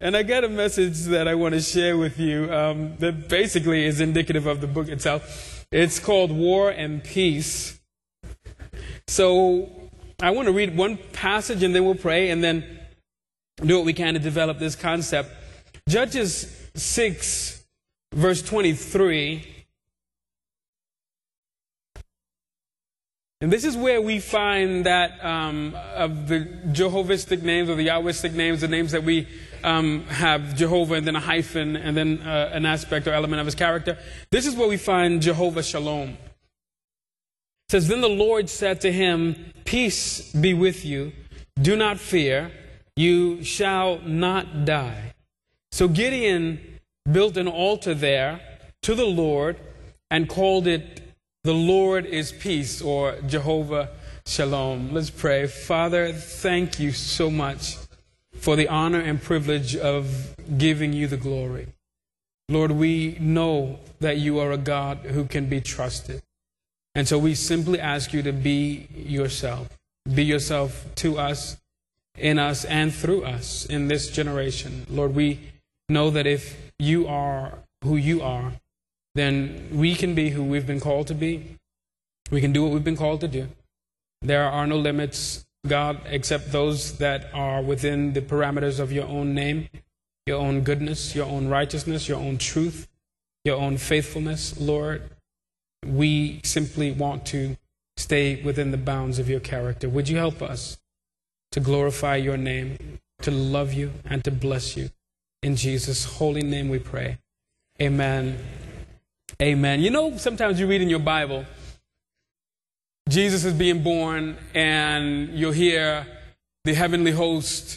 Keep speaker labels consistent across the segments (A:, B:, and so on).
A: And I got a message that I want to share with you that basically is indicative of the book itself. It's called War and Peace. So I want to read one passage and then we'll pray and then do what we can to develop this concept. Judges 6, verse 23. And this is where we find that of the Jehovistic names or the Yahwistic names, the names that we have Jehovah and then a hyphen and then an aspect or element of his character. This is where we find Jehovah Shalom. It says, "Then the Lord said to him, 'Peace be with you. Do not fear. You shall not die.' So Gideon built an altar there to the Lord and called it 'The Lord is Peace,' or Jehovah Shalom." Let's pray. Father, thank you so much for the honor and privilege of giving you the glory. Lord, we know that you are a God who can be trusted. And so we simply ask you to be yourself. Be yourself to us, in us, and through us in this generation. Lord, we know that if you are who you are, then we can be who we've been called to be. We can do what we've been called to do. There are no limits, God, except those that are within the parameters of your own name, your own goodness, your own righteousness, your own truth, your own faithfulness, Lord. We simply want to stay within the bounds of your character. Would you help us to glorify your name, to love you, and to bless you? In Jesus' holy name we pray. Amen. Amen. You know, sometimes you read in your Bible, Jesus is being born, and you'll hear the heavenly host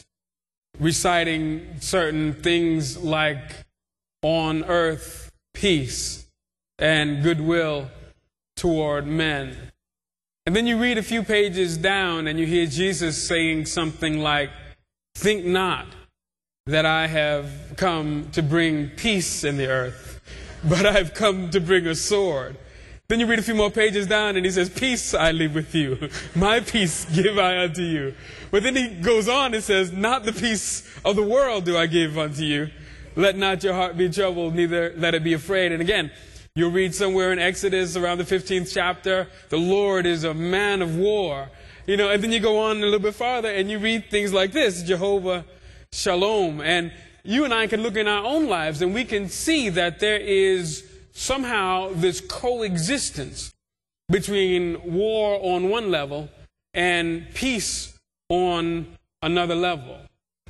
A: reciting certain things like, "On earth, peace and goodwill toward men." And then you read a few pages down and you hear Jesus saying something like, "Think not that I have come to bring peace in the earth, but I've come to bring a sword." Then you read a few more pages down and he says, "Peace I leave with you. My peace give I unto you." But then he goes on and says, "Not the peace of the world do I give unto you. Let not your heart be troubled, neither let it be afraid." And again, you'll read somewhere in Exodus around the 15th chapter, "The Lord is a man of war." You know, and then you go on a little bit farther and you read things like this, Jehovah Shalom. And you and I can look in our own lives and we can see that there is somehow this coexistence between war on one level and peace on another level.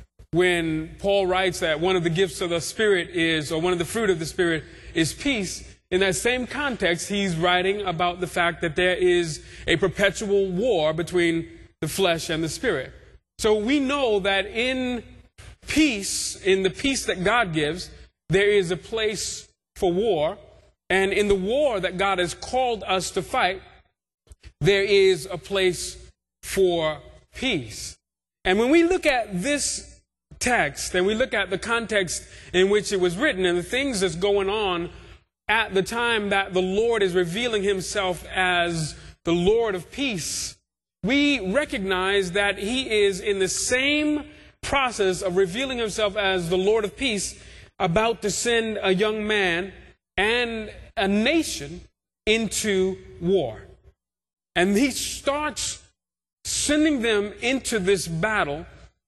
A: When Paul writes that one of the gifts of the Spirit is, or one of the fruit of the Spirit is peace, in that same context, he's writing about the fact that there is a perpetual war between the flesh and the spirit. So we know that in peace, in the peace that God gives, there is a place for war. And in the war that God has called us to fight, there is a place for peace. And when we look at this text and we look at the context in which it was written and the things that's going on at the time that the Lord is revealing himself as the Lord of peace, we recognize that he is in the same process of revealing himself as the Lord of peace, about to send a young man and a nation into war. And he starts sending them into this battle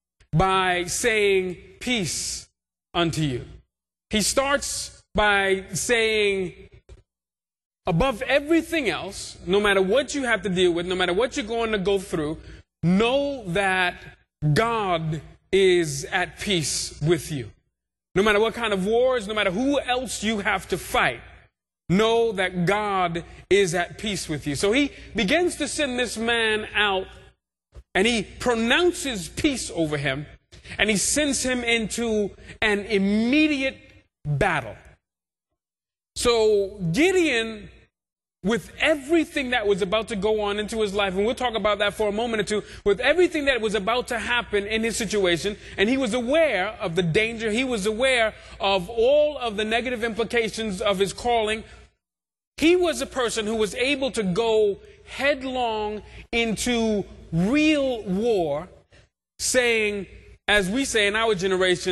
A: by saying, "Peace unto you." He starts by saying, above everything else, no matter what you have to deal with, no matter what you're going to go through, know that God is at peace with you. No matter what kind of wars, no matter who else you have to fight, know that God is at peace with you. So he begins to send this man out and he pronounces peace over him and he sends him into an immediate battle. So Gideon, with everything that was about to go on into his life, and we'll talk about that for a moment or two, with everything that was about to happen in his situation, and he was aware of the danger, he was aware of all of the negative implications of his calling, he was a person who was able to go headlong into real war, saying, as we say in our generation,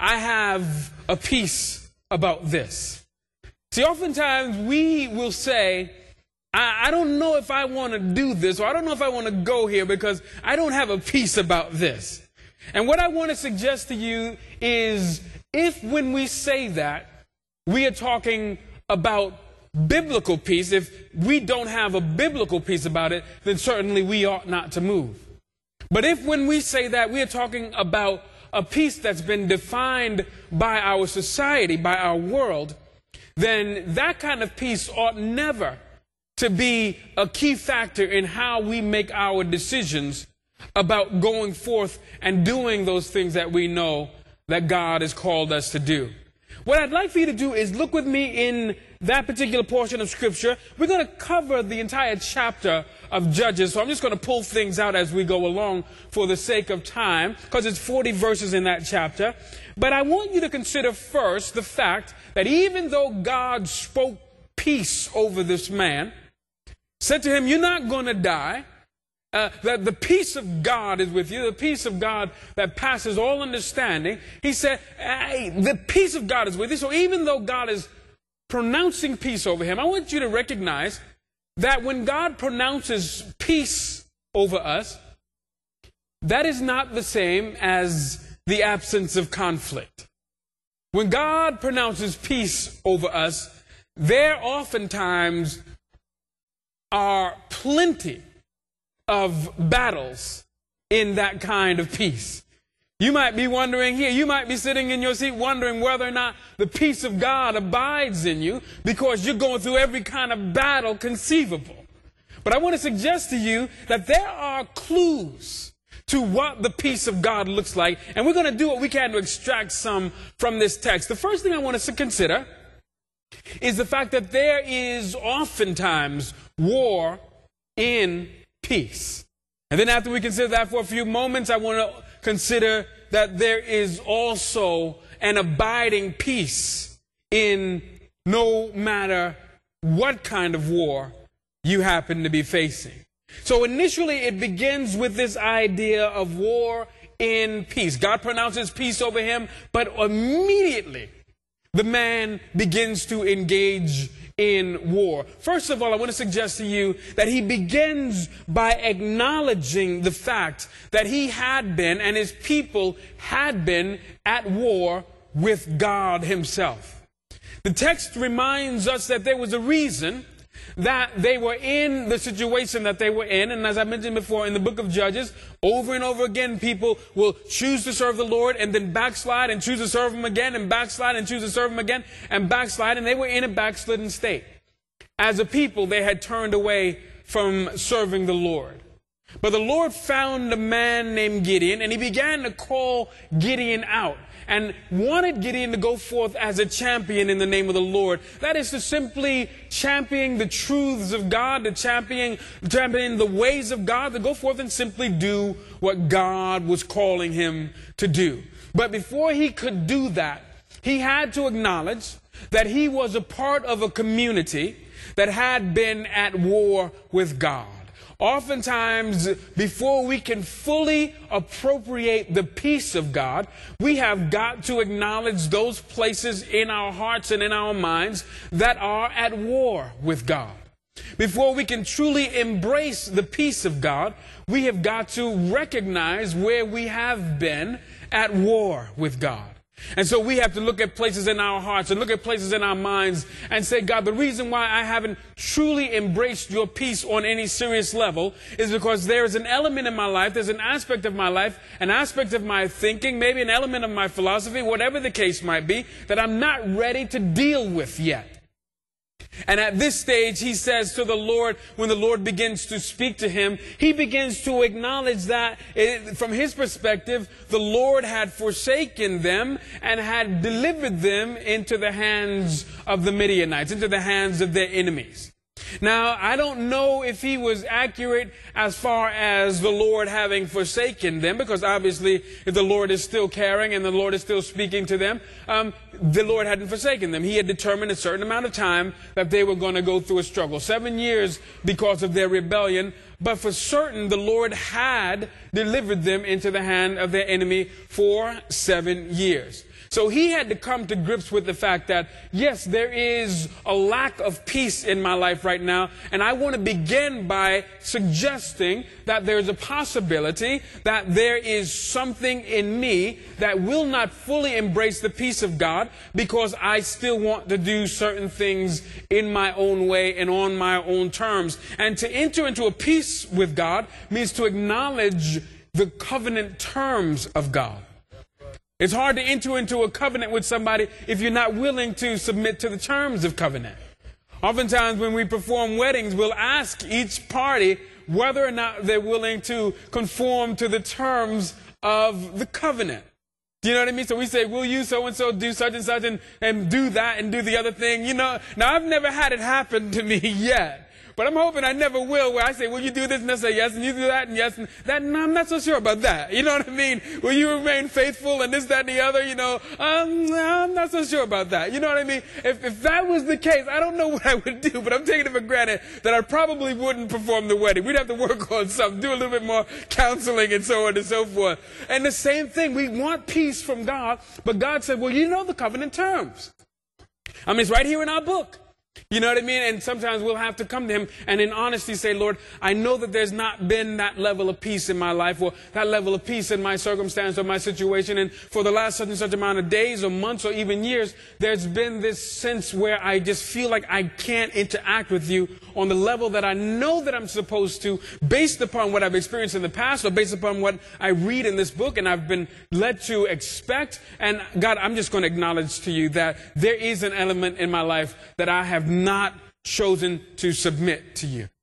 A: I have a peace about this. See, oftentimes we will say, I don't know if I want to do this, or I don't know if I want to go here because I don't have a peace about this. And what I want to suggest to you is, if when we say that, we are talking about biblical peace, if we don't have a biblical peace about it, then certainly we ought not to move. But if when we say that, we are talking about a peace that's been defined by our society, by our world, then that kind of peace ought never to be a key factor in how we make our decisions about going forth and doing those things that we know that God has called us to do. What I'd like for you to do is look with me in that particular portion of Scripture. We're going to cover the entire chapter of Judges, so I'm just going to pull things out as we go along for the sake of time, because it's 40 verses in that chapter. But I want you to consider first the fact that even though God spoke peace over this man, said to him, "You're not going to die. That the peace of God is with you, the peace of God that passes all understanding." He said, "Hey, the peace of God is with you." So even though God is pronouncing peace over him, I want you to recognize that when God pronounces peace over us, that is not the same as the absence of conflict. When God pronounces peace over us, there oftentimes are plenty of battles in that kind of peace. You might be wondering here, you might be sitting in your seat wondering whether or not the peace of God abides in you because you're going through every kind of battle conceivable. But I want to suggest to you that there are clues to what the peace of God looks like, and we're going to do what we can to extract some from this text. The first thing I want us to consider is the fact that there is oftentimes war in peace. And then after we consider that for a few moments, I want to consider that there is also an abiding peace in no matter what kind of war you happen to be facing. So initially it begins with this idea of war in peace. God pronounces peace over him, but immediately the man begins to engage in war. First of all, I want to suggest to you that he begins by acknowledging the fact that he had been and his people had been at war with God himself. The text reminds us that there was a reason that they were in the situation that they were in. And as I mentioned before, in the book of Judges, over and over again, people will choose to serve the Lord and then backslide and choose to serve him again and backslide and choose to serve him again and backslide. And they were in a backslidden state. As a people, they had turned away from serving the Lord. But the Lord found a man named Gideon, and he began to call Gideon out and wanted Gideon to go forth as a champion in the name of the Lord. That is to simply champion the truths of God, to champion the ways of God, to go forth and simply do what God was calling him to do. But before he could do that, he had to acknowledge that he was a part of a community that had been at war with God. Oftentimes, before we can fully appropriate the peace of God, we have got to acknowledge those places in our hearts and in our minds that are at war with God. Before we can truly embrace the peace of God, we have got to recognize where we have been at war with God. And so we have to look at places in our hearts and look at places in our minds and say, God, the reason why I haven't truly embraced your peace on any serious level is because there is an element in my life, there's an aspect of my life, an aspect of my thinking, maybe an element of my philosophy, whatever the case might be, that I'm not ready to deal with yet. And at this stage, he says to the Lord, when the Lord begins to speak to him, he begins to acknowledge that from his perspective, the Lord had forsaken them and had delivered them into the hands of the Midianites, into the hands of their enemies. Now, I don't know if he was accurate as far as the Lord having forsaken them, because obviously if the Lord is still caring and the Lord is still speaking to them, the Lord hadn't forsaken them. He had determined a certain amount of time that they were going to go through a struggle. 7 years because of their rebellion but for certain the Lord had delivered them into the hand of their enemy for 7 years. So he had to come to grips with the fact that, yes, there is a lack of peace in my life right now. And I want to begin by suggesting that there's a possibility that there is something in me that will not fully embrace the peace of God because I still want to do certain things in my own way and on my own terms. And to enter into a peace with God means to acknowledge the covenant terms of God. It's hard to enter into a covenant with somebody if you're not willing to submit to the terms of covenant. Oftentimes when we perform weddings, we'll ask each party whether or not they're willing to conform to the terms of the covenant. Do you know what I mean? So we say, will you so-and-so do such and do that and do the other thing? You know, now I've never had it happen to me yet. But I'm hoping I never will, where I say, will you do this? And I say yes, and you do that, and yes, and that. No, I'm not so sure about that. You know what I mean? Will you remain faithful and this, that, and the other? You know, I'm not so sure about that. You know what I mean? If that was the case, I don't know what I would do, but I'm taking it for granted that I probably wouldn't perform the wedding. We'd have to work on something, do a little bit more counseling and so on and so forth. And the same thing, we want peace from God, but God said, well, you know the covenant terms. I mean, it's right here in our book. You know what I mean? And sometimes we'll have to come to him and in honesty say, Lord, I know that there's not been that level of peace in my life or that level of peace in my circumstance or my situation. And for the last such and such amount of days or months or even years, there's been this sense where I just feel like I can't interact with you on the level that I know that I'm supposed to, based upon what I've experienced in the past or based upon what I read in this book and I've been led to expect. And God, I'm just going to acknowledge to you that there is an element in my life that I have not chosen to submit to you.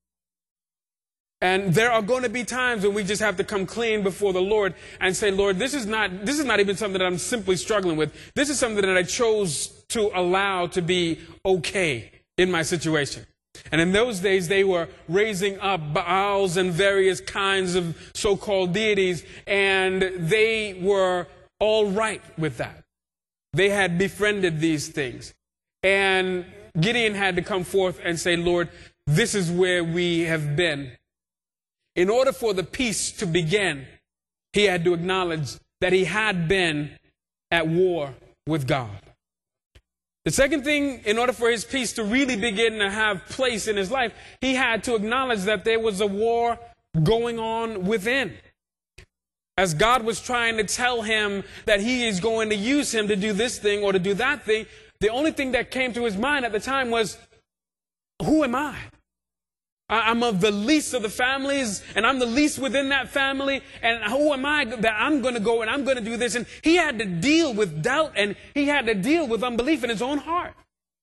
A: And there are going to be times when we just have to come clean before the Lord and say, Lord, this is not even something that I'm simply struggling with. This is something that I chose to allow to be okay in my situation. And in those days, they were raising up Baals and various kinds of so-called deities, and they were all right with that. They had befriended these things. And Gideon had to come forth and say, Lord, this is where we have been. In order for the peace to begin, he had to acknowledge that he had been at war with God. The second thing, in order for his peace to really begin to have place in his life, he had to acknowledge that there was a war going on within. As God was trying to tell him that he is going to use him to do this thing or to do that thing, the only thing that came to his mind at the time was, who am I? I'm of the least of the families, and I'm the least within that family, and who am I that I'm going to go and I'm going to do this? And he had to deal with doubt, and he had to deal with unbelief in his own heart.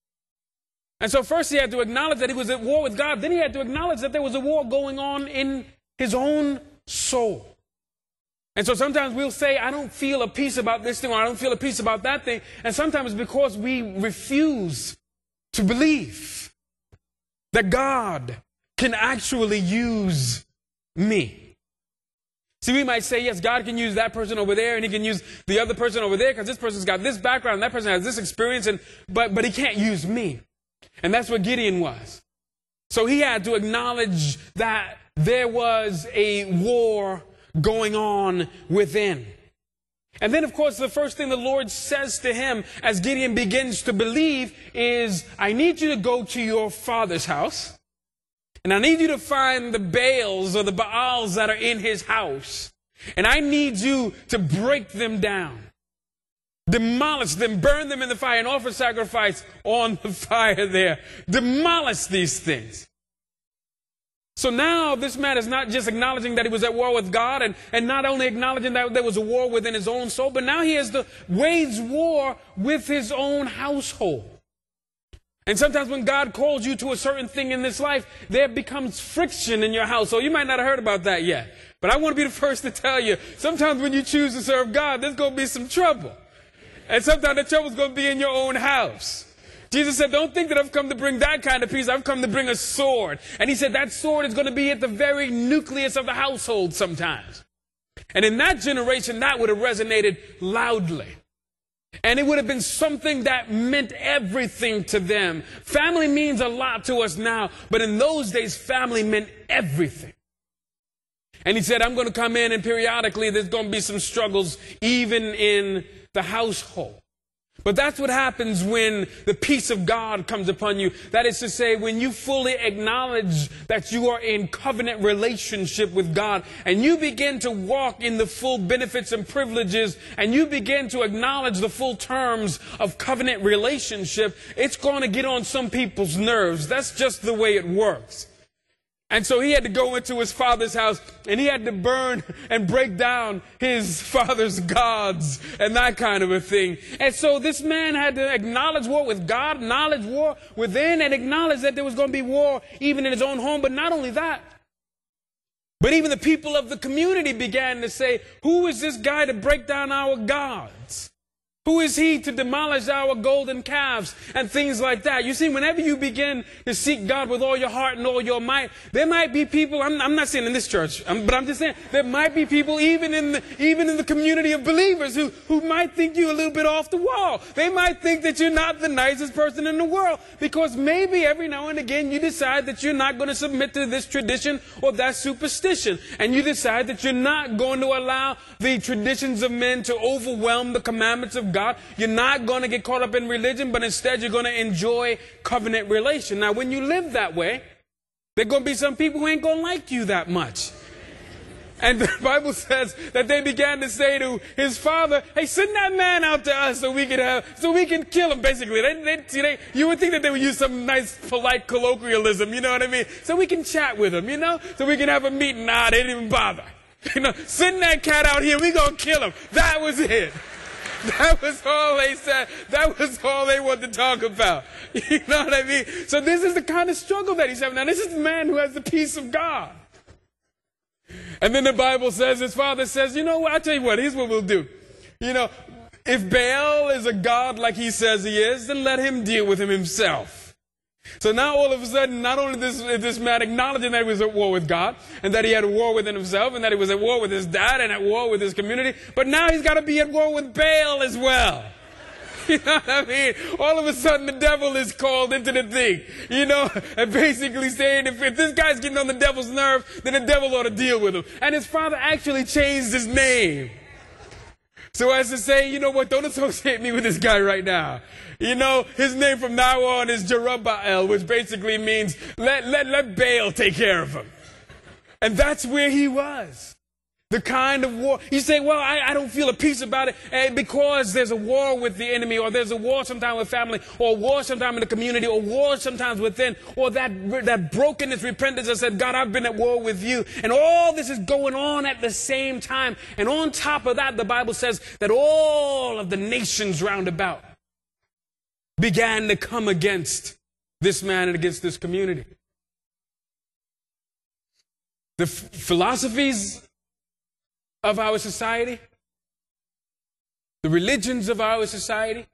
A: And so first he had to acknowledge that he was at war with God. Then he had to acknowledge that there was a war going on in his own soul. And so sometimes we'll say, I don't feel a peace about this thing, or I don't feel a peace about that thing. And sometimes it's because we refuse to believe that God can actually use me. See, we might say, yes, God can use that person over there, and he can use the other person over there, because this person's got this background, and that person has this experience, but he can't use me. And that's what Gideon was. So he had to acknowledge that there was a war going on within. And then, of course, the first thing the Lord says to him as Gideon begins to believe is, I need you to go to your father's house, and I need you to find the Baals or the Baals that are in his house, and I need you to break them down, demolish them, burn them in the fire, and offer sacrifice on the fire there. Demolish these things. So now this man is not just acknowledging that he was at war with God and not only acknowledging that there was a war within his own soul, but now he has to wage war with his own household. And sometimes when God calls you to a certain thing in this life, there becomes friction in your household. You might not have heard about that yet, but I want to be the first to tell you, sometimes when you choose to serve God, there's going to be some trouble. And sometimes the trouble's going to be in your own house. Jesus said, don't think that I've come to bring that kind of peace. I've come to bring a sword. And he said that sword is going to be at the very nucleus of the household sometimes. And in that generation, that would have resonated loudly. And it would have been something that meant everything to them. Family means a lot to us now, but in those days, family meant everything. And he said, I'm going to come in, and periodically there's going to be some struggles even in the household. But that's what happens when the peace of God comes upon you. That is to say, when you fully acknowledge that you are in covenant relationship with God, and you begin to walk in the full benefits and privileges, and you begin to acknowledge the full terms of covenant relationship, it's going to get on some people's nerves. That's just the way it works. And so he had to go into his father's house, and he had to burn and break down his father's gods and that kind of a thing. And so this man had to acknowledge war with God, acknowledge war within, and acknowledge that there was going to be war even in his own home. But not only that, but even the people of the community began to say, who is this guy to break down our gods? Who is he to demolish our golden calves and things like that? You see, whenever you begin to seek God with all your heart and all your might, there might be people, I'm not saying in this church, but I'm just saying there might be people even in the community of believers who might think you a little bit off the wall. They might think that you're not the nicest person in the world because maybe every now and again you decide that you're not going to submit to this tradition or that superstition. And you decide that you're not going to allow the traditions of men to overwhelm the commandments of God. You're not going to get caught up in religion, but instead you're going to enjoy covenant relation. Now, when you live that way, there are going to be some people who ain't going to like you that much. And the Bible says that they began to say to his father, hey, send that man out to us so we can kill him, basically. You would think that they would use some nice, polite colloquialism, you know what I mean? So we can chat with him, you know? So we can have a meeting. Nah, they didn't even bother. You know, send that cat out here, we going to kill him. That was it. That was all they said. That was all they wanted to talk about. You know what I mean? So this is the kind of struggle that he's having. Now, this is the man who has the peace of God. And then the Bible says, his father says, you know what? I'll tell you what, here's what we'll do. You know, if Baal is a god like he says he is, then let him deal with him himself. So now all of a sudden, not only is this man acknowledging that he was at war with God, and that he had a war within himself, and that he was at war with his dad, and at war with his community, but now he's got to be at war with Baal as well. You know what I mean? All of a sudden, the devil is called into the thing. You know, and basically saying, if this guy's getting on the devil's nerve, then the devil ought to deal with him. And his father actually changed his name. So as to say, you know what, don't associate me with this guy right now. You know, his name from now on is Jerubbaal, which basically means let Baal take care of him. And that's where he was. The kind of war. You say, well, I don't feel a peace about it because there's a war with the enemy, or there's a war sometimes with family, or war sometimes in the community, or war sometimes within, or that brokenness, repentance that said, God, I've been at war with you. And all this is going on at the same time. And on top of that, the Bible says that all of the nations round about began to come against this man and against this community. The philosophies of our society, the religions of our society,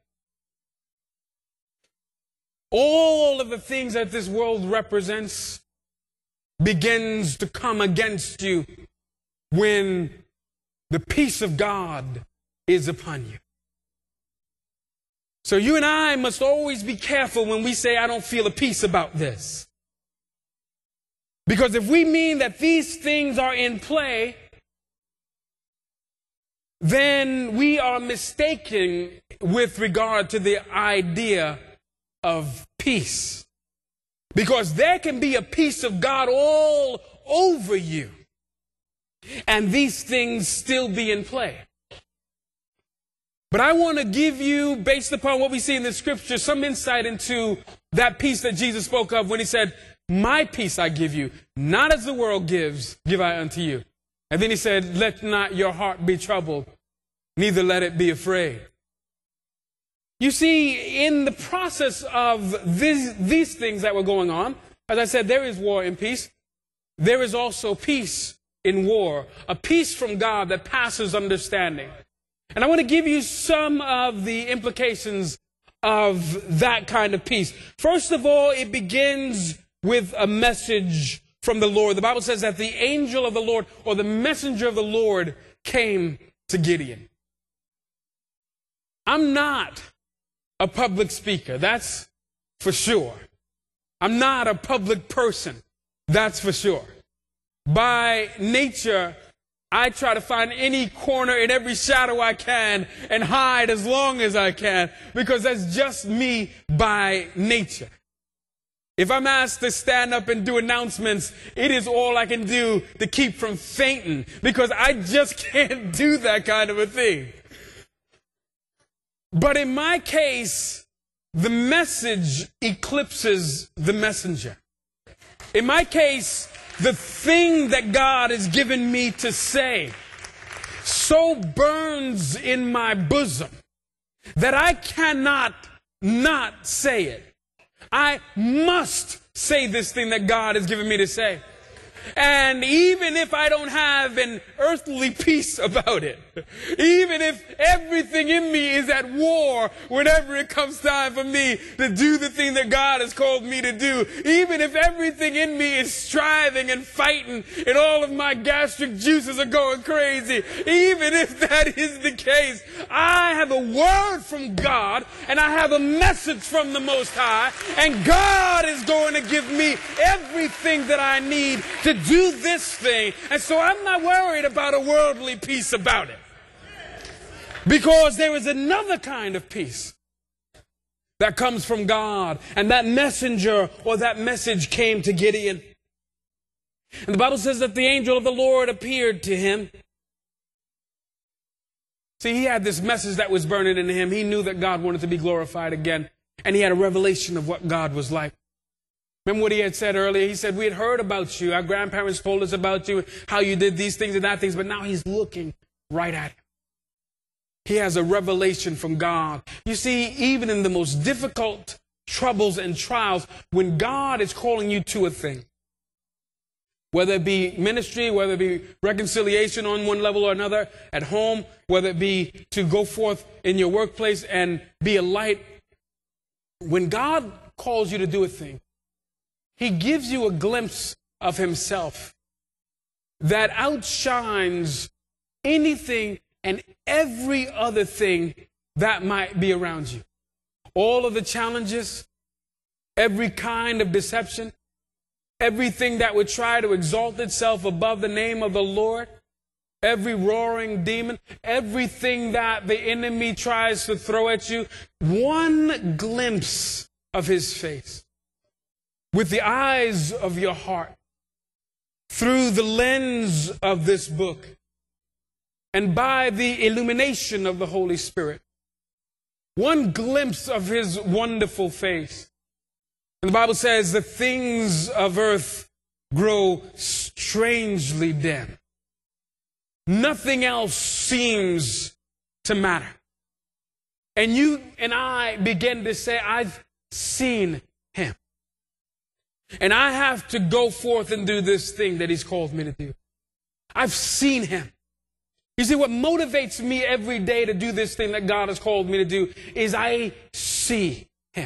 A: all of the things that this world represents begins to come against you when the peace of God is upon you. So you and I must always be careful when we say, I don't feel a peace about this. Because if we mean that these things are in play, then we are mistaken with regard to the idea of peace. Because there can be a peace of God all over you, and these things still be in play. But I want to give you, based upon what we see in the scripture, some insight into that peace that Jesus spoke of when he said, my peace I give you, not as the world gives, give I unto you. And then he said, let not your heart be troubled, neither let it be afraid. You see, in the process of these things that were going on, as I said, there is war and peace. There is also peace in war, a peace from God that passes understanding. And I want to give you some of the implications of that kind of peace. First of all, it begins with a message from the Lord. The Bible says that the angel of the Lord, or the messenger of the Lord, came to Gideon. I'm not a public speaker, that's for sure. I'm not a public person, that's for sure. By nature, I try to find any corner in every shadow I can and hide as long as I can, because that's just me by nature. If I'm asked to stand up and do announcements, it is all I can do to keep from fainting, because I just can't do that kind of a thing. But in my case, the message eclipses the messenger. In my case, the thing that God has given me to say so burns in my bosom that I cannot not say it. I must say this thing that God has given me to say. And even if I don't have an earthly peace about it, even if everything in me is at war whenever it comes time for me to do the thing that God has called me to do, even if everything in me is striving and fighting and all of my gastric juices are going crazy, even if that is the case, I have a word from God and I have a message from the Most High, and God is going to give me everything that I need to do this thing. And so I'm not worried about a worldly peace about it, because there is another kind of peace that comes from God. And that messenger or that message came to Gideon. And the Bible says that the angel of the Lord appeared to him. See, he had this message that was burning in him. He knew that God wanted to be glorified again. And he had a revelation of what God was like. Remember what he had said earlier? He said, we had heard about you. Our grandparents told us about you, how you did these things and that things. But now he's looking right at him. He has a revelation from God. You see, even in the most difficult troubles and trials, when God is calling you to a thing, whether it be ministry, whether it be reconciliation on one level or another, at home, whether it be to go forth in your workplace and be a light, when God calls you to do a thing, He gives you a glimpse of Himself that outshines anything and every other thing that might be around you. All of the challenges, every kind of deception, everything that would try to exalt itself above the name of the Lord, every roaring demon, everything that the enemy tries to throw at you, one glimpse of His face with the eyes of your heart through the lens of this book and by the illumination of the Holy Spirit. One glimpse of His wonderful face. And the Bible says the things of earth grow strangely dim. Nothing else seems to matter. And you and I begin to say, I've seen Him. And I have to go forth and do this thing that He's called me to do. I've seen Him. You see, what motivates me every day to do this thing that God has called me to do is I see Him.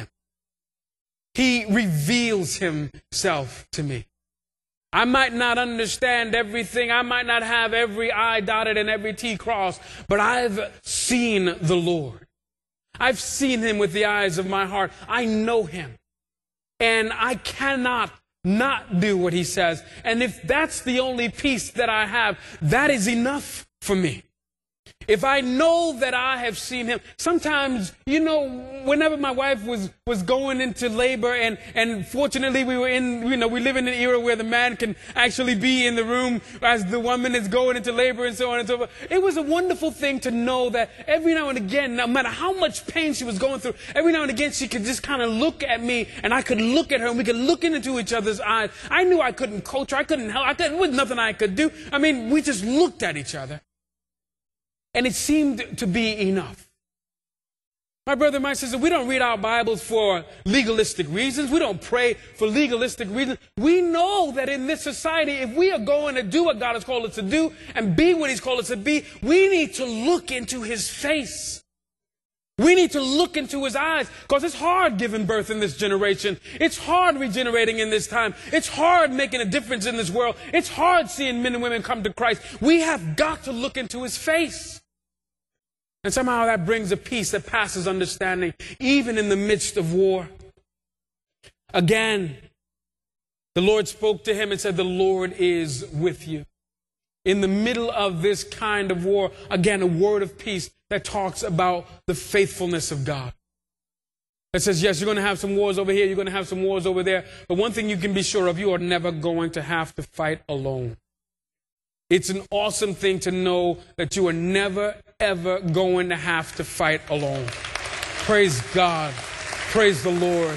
A: He reveals Himself to me. I might not understand everything. I might not have every I dotted and every T crossed, but I've seen the Lord. I've seen Him with the eyes of my heart. I know Him. And I cannot not do what He says. And if that's the only peace that I have, that is enough for me. If I know that I have seen Him, sometimes, whenever my wife was going into labor, and fortunately we were we live in an era where the man can actually be in the room as the woman is going into labor and so on and so forth. It was a wonderful thing to know that every now and again, no matter how much pain she was going through, every now and again she could just kind of look at me and I could look at her and we could look into each other's eyes. I knew I couldn't coach her. I couldn't help. There was nothing I could do. I mean, we just looked at each other. And it seemed to be enough. My brother, my sister, we don't read our Bibles for legalistic reasons. We don't pray for legalistic reasons. We know that in this society, if we are going to do what God has called us to do and be what He's called us to be, we need to look into His face. We need to look into His eyes, because it's hard giving birth in this generation. It's hard regenerating in this time. It's hard making a difference in this world. It's hard seeing men and women come to Christ. We have got to look into His face. And somehow that brings a peace that passes understanding, even in the midst of war. Again, The Lord spoke to him and said, the Lord is with you. In the middle of this kind of war, again, a word of peace that talks about the faithfulness of God. That says, yes, you're going to have some wars over here, you're going to have some wars over there, but one thing you can be sure of, you are never going to have to fight alone. It's an awesome thing to know that you are never, ever going to have to fight alone. Praise God. Praise the Lord.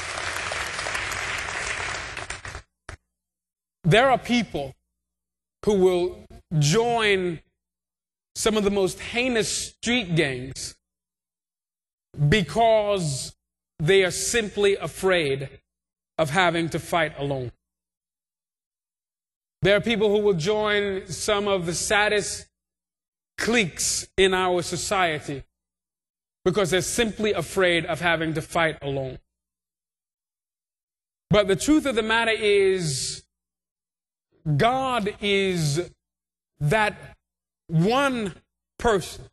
A: There are people who will join some of the most heinous street gangs because they are simply afraid of having to fight alone. There are people who will join some of the saddest cliques in our society because they're simply afraid of having to fight alone. But the truth of the matter is, God is that one person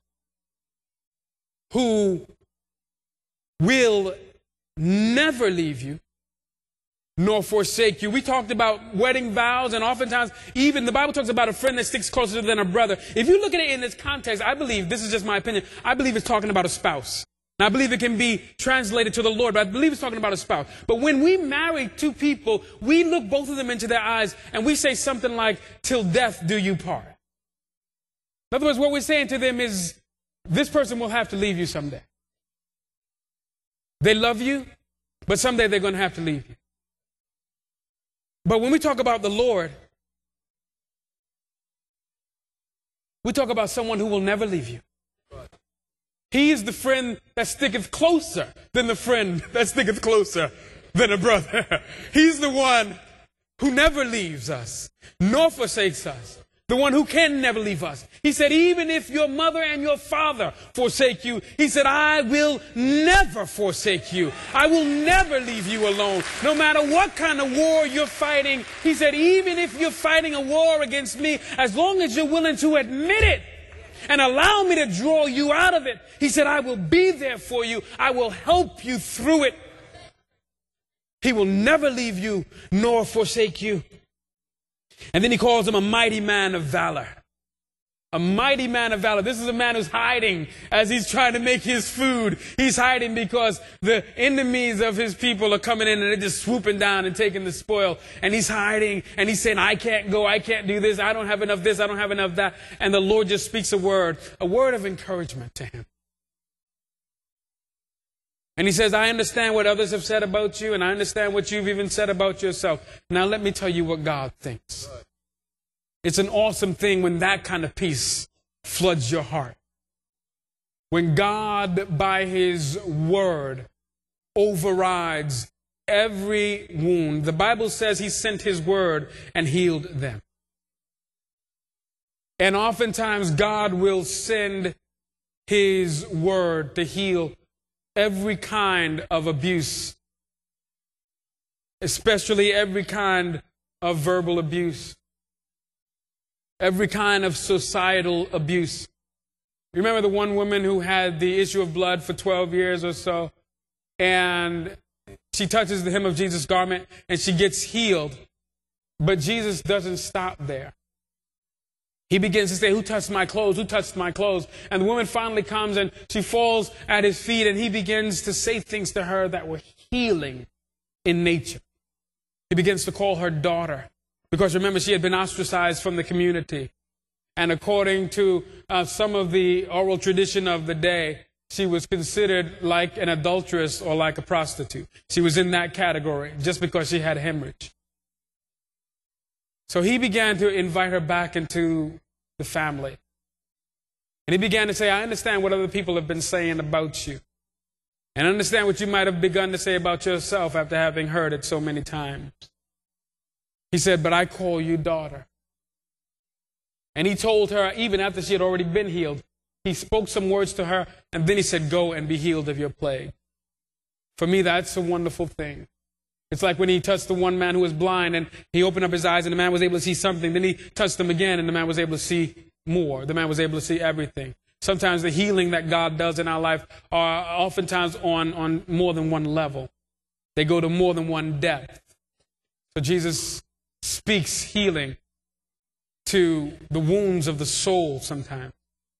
A: who will never leave you nor forsake you. We talked about wedding vows, and oftentimes even the Bible talks about a friend that sticks closer than a brother. If you look at it in this context, I believe, this is just my opinion, I believe it's talking about a spouse. And I believe it can be translated to the Lord, but I believe it's talking about a spouse. But when we marry two people, we look both of them into their eyes and we say something like, till death do you part. In other words, what we're saying to them is, this person will have to leave you someday. They love you, but someday they're going to have to leave you. But when we talk about the Lord, we talk about someone who will never leave you. He is the friend that sticketh closer than the friend that sticketh closer than a brother. He's the one who never leaves us, nor forsakes us. The one who can never leave us. He said, even if your mother and your father forsake you, he said, I will never forsake you. I will never leave you alone. No matter what kind of war you're fighting, he said, even if you're fighting a war against me, as long as you're willing to admit it and allow me to draw you out of it, he said, I will be there for you. I will help you through it. He will never leave you nor forsake you. And then he calls him a mighty man of valor. A mighty man of valor. This is a man who's hiding as he's trying to make his food. He's hiding because the enemies of his people are coming in and they're just swooping down and taking the spoil. And he's hiding and he's saying, I can't go, I can't do this, I don't have enough this, I don't have enough that. And the Lord just speaks a word of encouragement to him. And he says, I understand what others have said about you, and I understand what you've even said about yourself. Now let me tell you what God thinks. It's an awesome thing when that kind of peace floods your heart. When God, by His word, overrides every wound. The Bible says He sent His word and healed them. And oftentimes God will send His word to heal every kind of abuse, especially every kind of verbal abuse, every kind of societal abuse. You remember the one woman who had the issue of blood for 12 years or so, and she touches the hem of Jesus' garment and she gets healed. But Jesus doesn't stop there. He begins to say, who touched my clothes? Who touched my clothes? And the woman finally comes and she falls at his feet and he begins to say things to her that were healing in nature. He begins to call her daughter because remember, she had been ostracized from the community. And according to some of the oral tradition of the day, she was considered like an adulteress or like a prostitute. She was in that category just because she had hemorrhage. So he began to invite her back into the family. And he began to say, I understand what other people have been saying about you. And I understand what you might have begun to say about yourself after having heard it so many times. He said, but I call you daughter. And he told her, even after she had already been healed, he spoke some words to her, and then he said, go and be healed of your plague. For me, that's a wonderful thing. It's like when he touched the one man who was blind and he opened up his eyes and the man was able to see something. Then he touched him again and the man was able to see more. The man was able to see everything. Sometimes the healing that God does in our life are oftentimes on more than one level. They go to more than one depth. So Jesus speaks healing to the wounds of the soul sometimes.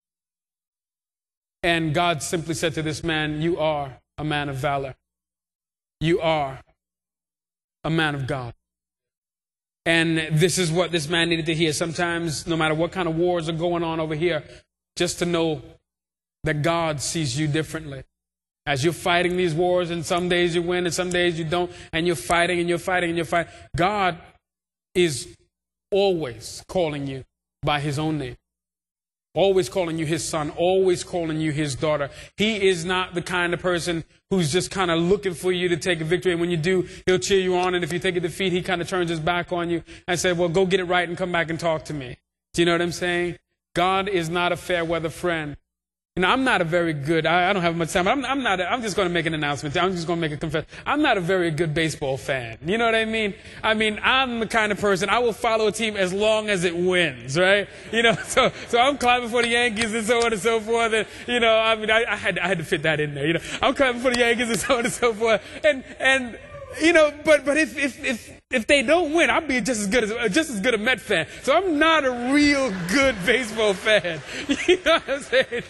A: And God simply said to this man, you are a man of valor. You are a man of God. And this is what this man needed to hear. Sometimes, no matter what kind of wars are going on over here, just to know that God sees you differently. As you're fighting these wars, and some days you win and some days you don't, and you're fighting and you're fighting and you're fighting, God is always calling you by His own name. Always calling you His son, always calling you His daughter. He is not the kind of person who's just kind of looking for you to take a victory. And when you do, He'll cheer you on. And if you take a defeat, He kind of turns His back on you and says, well, go get it right and come back and talk to me. Do you know what I'm saying? God is not a fair weather friend. You know, I'm not a very good, I don't have much time, but I'm just going to make an announcement. I'm just going to make a confession. I'm not a very good baseball fan. You know what I mean? I'm the kind of person, I will follow a team as long as it wins, right? You know, so I'm climbing for the Yankees and so on and so forth. And, you know, I had to fit that in there. You know, I'm climbing for the Yankees and so on and so forth. And you know, but if they don't win, I'll be just as good a Met fan. So I'm not a real good baseball fan. You know what I'm saying?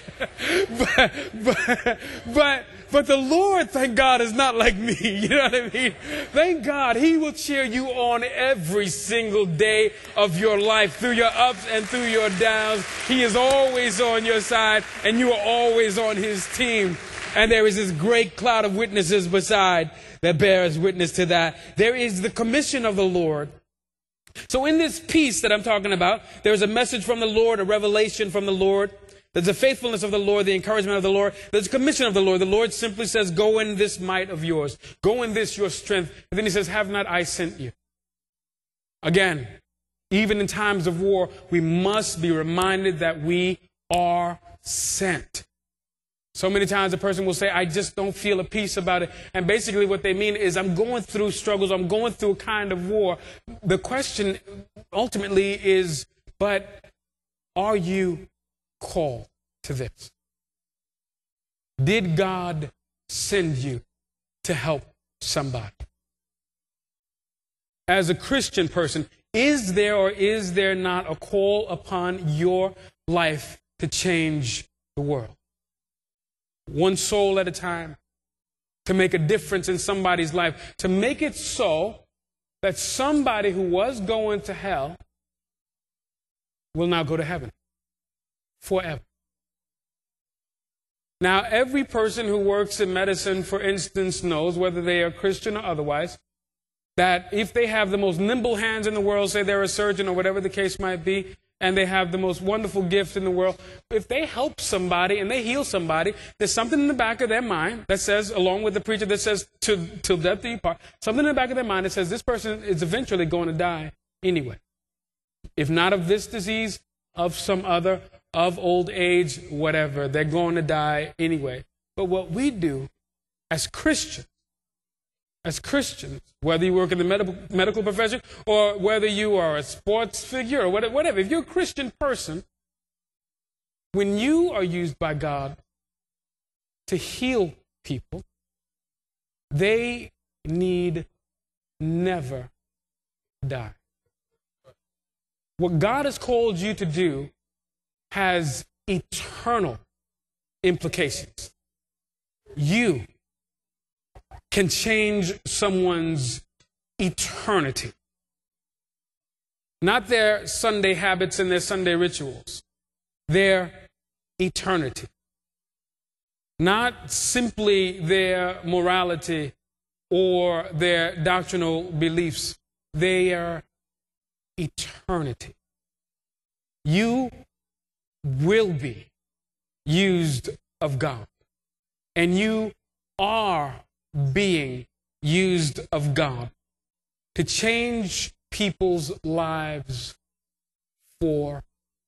A: But the Lord, thank God, is not like me. You know what I mean? Thank God He will cheer you on every single day of your life, through your ups and through your downs. He is always on your side, and you are always on His team. And there is this great cloud of witnesses beside that bears witness to that. There is the commission of the Lord. So in this peace that I'm talking about, there's a message from the Lord, a revelation from the Lord. There's the faithfulness of the Lord, the encouragement of the Lord. There's a commission of the Lord. The Lord simply says, go in this might of yours. Go in this your strength. And then He says, have not I sent you? Again, even in times of war, we must be reminded that we are sent. So many times a person will say, I just don't feel a peace about it. And basically what they mean is, I'm going through struggles. I'm going through a kind of war. The question ultimately is, but are you called to this? Did God send you to help somebody? As a Christian person, is there or is there not a call upon your life to change the world? One soul at a time, to make a difference in somebody's life, to make it so that somebody who was going to hell will now go to heaven forever. Now, every person who works in medicine, for instance, knows, whether they are Christian or otherwise, that if they have the most nimble hands in the world, say they're a surgeon or whatever the case might be, and they have the most wonderful gift in the world, if they help somebody and they heal somebody, there's something in the back of their mind that says, along with the preacher that says, till death do you part, something in the back of their mind that says this person is eventually going to die anyway. If not of this disease, of some other, of old age, whatever, they're going to die anyway. But what we do as Christians, whether you work in the medical profession or whether you are a sports figure or whatever, if you're a Christian person, when you are used by God to heal people, they need never die. What God has called you to do has eternal implications. You can change someone's eternity. Not their Sunday habits and their Sunday rituals. Their eternity. Not simply their morality or their doctrinal beliefs. Their eternity. You will be used of God. And you are being used of God to change people's lives forever.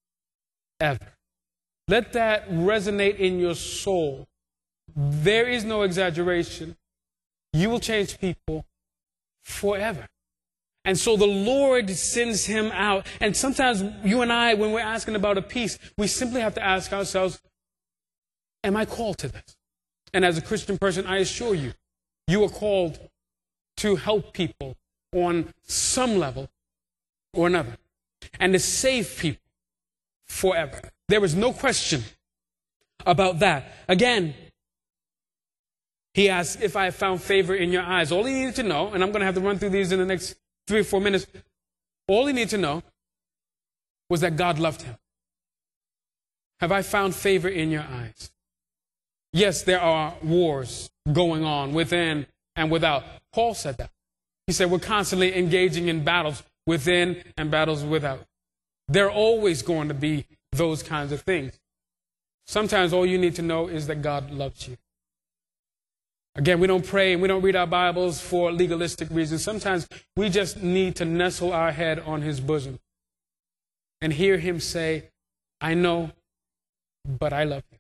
A: Let that resonate in your soul. There is no exaggeration. You will change people forever. And so the Lord sends him out. And sometimes you and I, when we're asking about a peace, we simply have to ask ourselves, am I called to this? And as a Christian person, I assure you, you are called to help people on some level or another, and to save people forever. There is no question about that. Again, he asked if I have found favor in your eyes. All he needed to know, and I'm going to have to run through these in the next 3 or 4 minutes, all he needed to know was that God loved him. Have I found favor in your eyes? Yes, there are wars going on within and without. Paul said that. He said we're constantly engaging in battles within and battles without. There are always going to be those kinds of things. Sometimes all you need to know is that God loves you. Again, we don't pray and we don't read our Bibles for legalistic reasons. Sometimes we just need to nestle our head on his bosom and hear him say, I know, but I love you.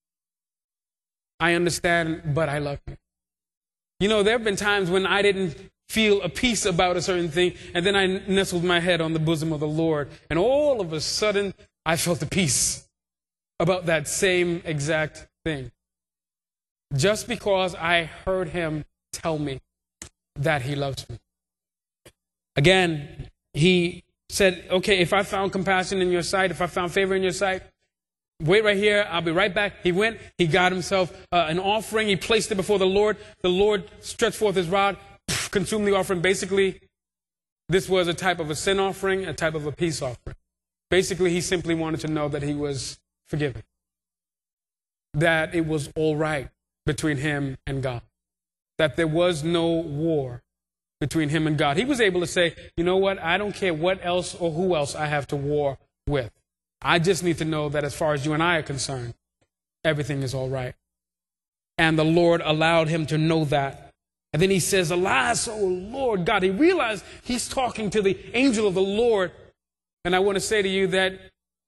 A: I understand, but I love you. You know, there have been times when I didn't feel a peace about a certain thing, and then I nestled my head on the bosom of the Lord, and all of a sudden, I felt the peace about that same exact thing. Just because I heard him tell me that he loves me. Again, he said, okay, if I found compassion in your sight, if I found favor in your sight, wait right here, I'll be right back. He went, he got himself an offering, he placed it before the Lord. The Lord stretched forth his rod, consumed the offering. Basically, this was a type of a sin offering, a type of a peace offering. Basically, he simply wanted to know that he was forgiven, that it was all right between him and God, that there was no war between him and God. He was able to say, you know what, I don't care what else or who else I have to war with. I just need to know that as far as you and I are concerned, everything is all right. And the Lord allowed him to know that. And then he says, alas, O Lord God. He realized he's talking to the angel of the Lord. And I want to say to you that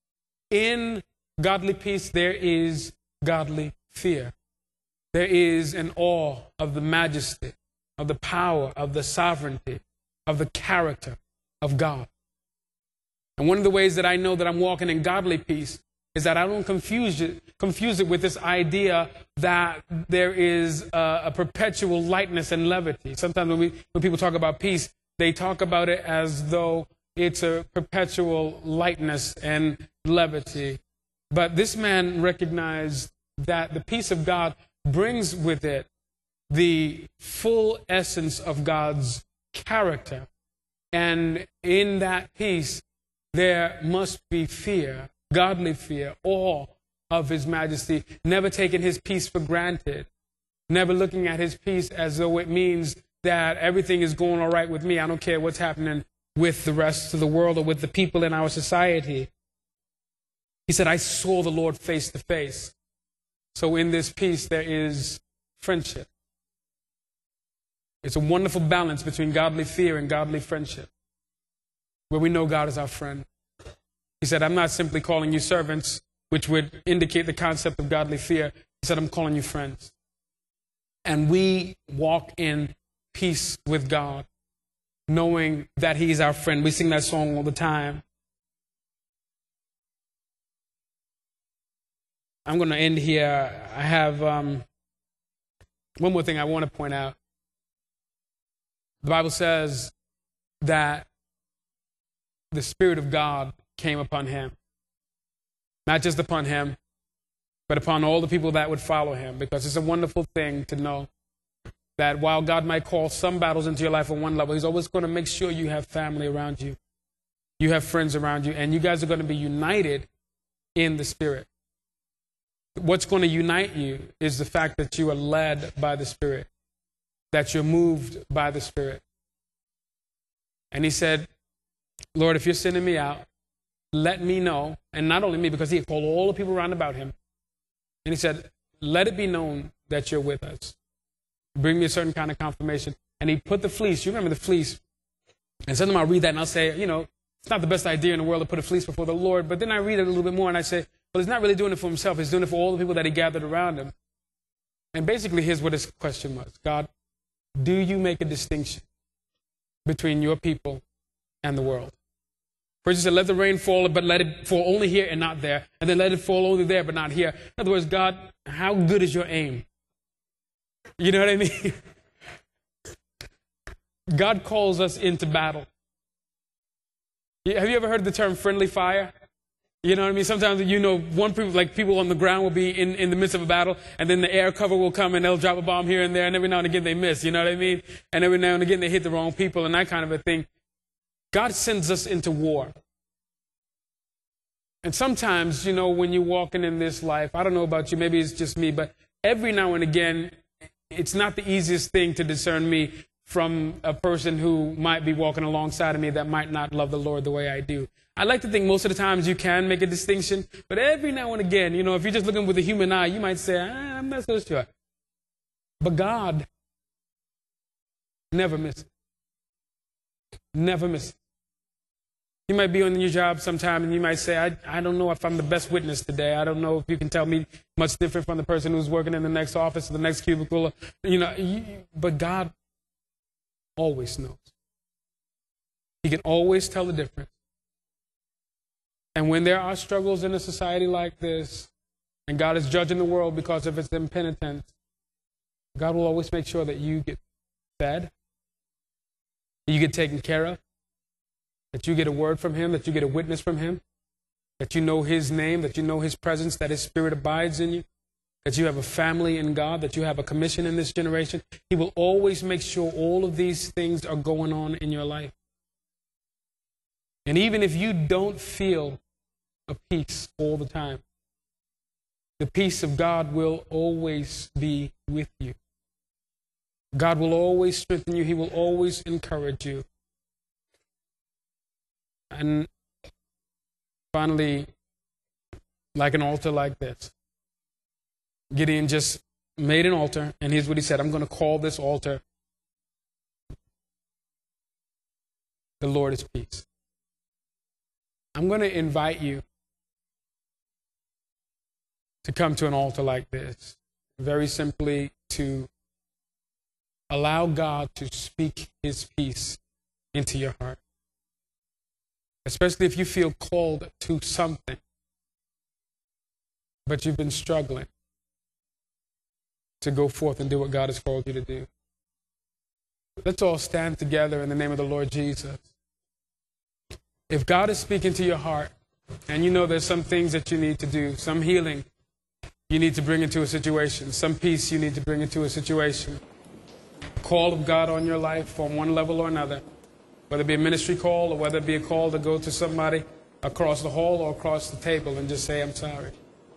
A: in godly peace, there is godly fear. There is an awe of the majesty, of the power, of the sovereignty, of the character of God. And one of the ways that I know that I'm walking in godly peace is that I don't confuse it with this idea that there is a perpetual lightness and levity. Sometimes when people talk about peace, they talk about it as though it's a perpetual lightness and levity. But this man recognized that the peace of God brings with it the full essence of God's character. And in that peace, there must be fear, godly fear, awe of his majesty, never taking his peace for granted, never looking at his peace as though it means that everything is going all right with me. I don't care what's happening with the rest of the world or with the people in our society. He said, I saw the Lord face to face. So in this peace, there is friendship. It's a wonderful balance between godly fear and godly friendship, where we know God is our friend. He said, I'm not simply calling you servants, which would indicate the concept of godly fear. He said, I'm calling you friends. And we walk in peace with God, knowing that He's our friend. We sing that song all the time. I'm going to end here. I have one more thing I want to point out. The Bible says that the Spirit of God came upon him. Not just upon him, but upon all the people that would follow him. Because it's a wonderful thing to know that while God might call some battles into your life on one level, He's always going to make sure you have family around you. You have friends around you. And you guys are going to be united in the Spirit. What's going to unite you is the fact that you are led by the Spirit, that you're moved by the Spirit. And he said, Lord, if you're sending me out, let me know, and not only me, because he had called all the people around about him. And he said, let it be known that you're with us. Bring me a certain kind of confirmation. And he put the fleece, you remember the fleece, and sometimes I'll read that and I'll say, you know, it's not the best idea in the world to put a fleece before the Lord, but then I read it a little bit more and I say, well, he's not really doing it for himself, he's doing it for all the people that he gathered around him. And basically, here's what his question was. God, do you make a distinction between your people and the world? First he said, let the rain fall, but let it fall only here and not there. And then let it fall only there, but not here. In other words, God, how good is your aim? You know what I mean? God calls us into battle. Have you ever heard the term friendly fire? You know what I mean? Sometimes, people on the ground will be in the midst of a battle, and then the air cover will come and they'll drop a bomb here and there, and every now and again they miss, you know what I mean? And every now and again they hit the wrong people and that kind of a thing. God sends us into war. And sometimes, when you're walking in this life, I don't know about you, maybe it's just me, but every now and again, it's not the easiest thing to discern me from a person who might be walking alongside of me that might not love the Lord the way I do. I like to think most of the times you can make a distinction, but every now and again, if you're just looking with a human eye, you might say, I'm not so sure. But God never misses. Never misses. You might be on your job sometime and you might say, I don't know if I'm the best witness today. I don't know if you can tell me much different from the person who's working in the next office or the next cubicle. But God always knows. He can always tell the difference. And when there are struggles in a society like this, and God is judging the world because of its impenitence, God will always make sure that you get fed, that you get taken care of, that you get a word from Him, that you get a witness from Him, that you know His name, that you know His presence, that His Spirit abides in you, that you have a family in God, that you have a commission in this generation. He will always make sure all of these things are going on in your life. And even if you don't feel a peace all the time, the peace of God will always be with you. God will always strengthen you. He will always encourage you. And finally, like an altar like this, Gideon just made an altar, and here's what he said: I'm going to call this altar the Lord is Peace. I'm going to invite you to come to an altar like this, very simply to allow God to speak His peace into your heart. Especially if you feel called to something, but you've been struggling to go forth and do what God has called you to do. Let's all stand together in the name of the Lord Jesus. If God is speaking to your heart, and you know there's some things that you need to do, some healing you need to bring into a situation, some peace you need to bring into a situation, a call of God on your life on one level or another, whether it be a ministry call or whether it be a call to go to somebody across the hall or across the table and just say, I'm sorry.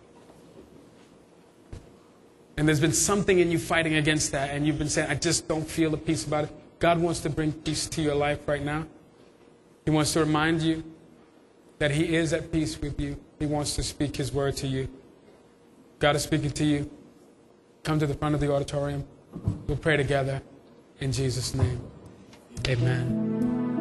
A: And there's been something in you fighting against that, and you've been saying, I just don't feel the peace about it. God wants to bring peace to your life right now. He wants to remind you that He is at peace with you. He wants to speak His word to you. God is speaking to you. Come to the front of the auditorium. We'll pray together in Jesus' name. Amen.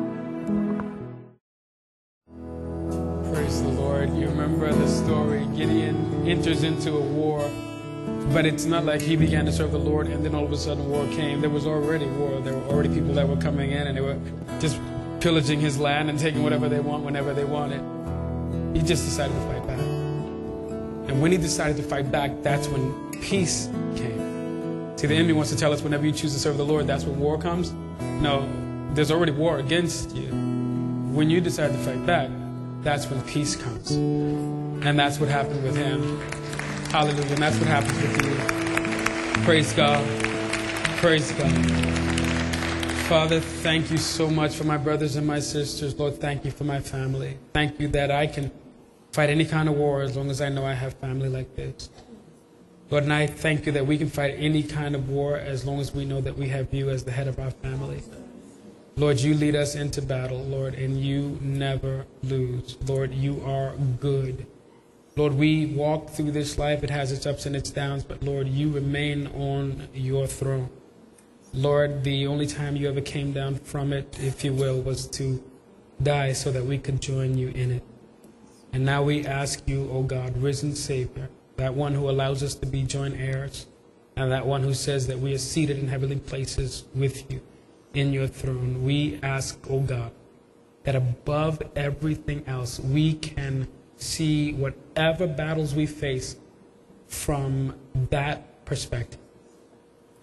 A: Praise the Lord. You remember the story. Gideon enters into a war, but it's not like he began to serve the Lord and then all of a sudden war came. There was already war. There were already people that were coming in and they were just pillaging his land and taking whatever they want whenever they wanted. He just decided to fight back. And when he decided to fight back, that's when peace came. See, the enemy wants to tell us whenever you choose to serve the Lord, that's when war comes. No, there's already war against you. When you decide to fight back, that's when peace comes. And that's what happened with him. Hallelujah. And that's what happens with you. Praise God. Praise God. Father, thank you so much for my brothers and my sisters. Lord, thank you for my family. Thank you that I can fight any kind of war as long as I know I have family like this. Lord, and I thank you that we can fight any kind of war as long as we know that we have you as the head of our family. Lord, you lead us into battle, Lord, and you never lose. Lord, you are good. Lord, we walk through this life. It has its ups and its downs, but Lord, you remain on your throne. Lord, the only time you ever came down from it, if you will, was to die so that we could join you in it. And now we ask you, O God, risen Savior, that one who allows us to be joint heirs, and that one who says that we are seated in heavenly places with you in your throne. We ask, O God, that above everything else, we can see whatever battles we face from that perspective.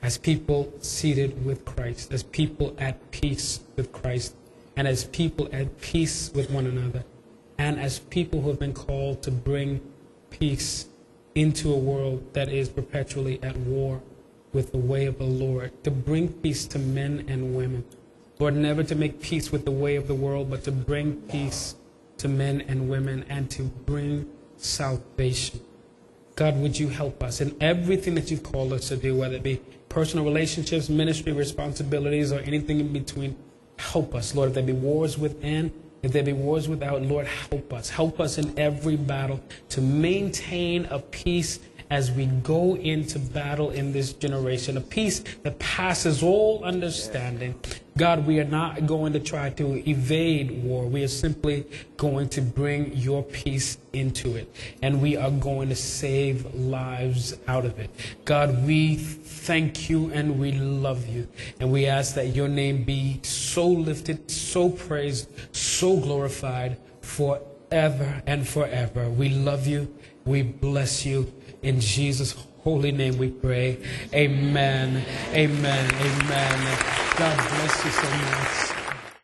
A: as people seated with Christ, as people at peace with Christ, and as people at peace with one another, and as people who have been called to bring peace into a world that is perpetually at war with the way of the Lord, to bring peace to men and women. Lord, never to make peace with the way of the world, but to bring peace to men and women and to bring salvation. God, would you help us in everything that you've called us to do, whether it be personal relationships, ministry responsibilities, or anything in between. Help us, Lord. If there be wars within, if there be wars without, Lord, help us. Help us in every battle to maintain a peace as we go into battle in this generation, a peace that passes all understanding. God, we are not going to try to evade war. We are simply going to bring your peace into it, and we are going to save lives out of it. God, we thank you and we love you, and we ask that your name be so lifted, so praised, so glorified forever and forever. We love you. We bless you. In Jesus' holy name we pray. Amen. Amen. Amen. God bless you so much.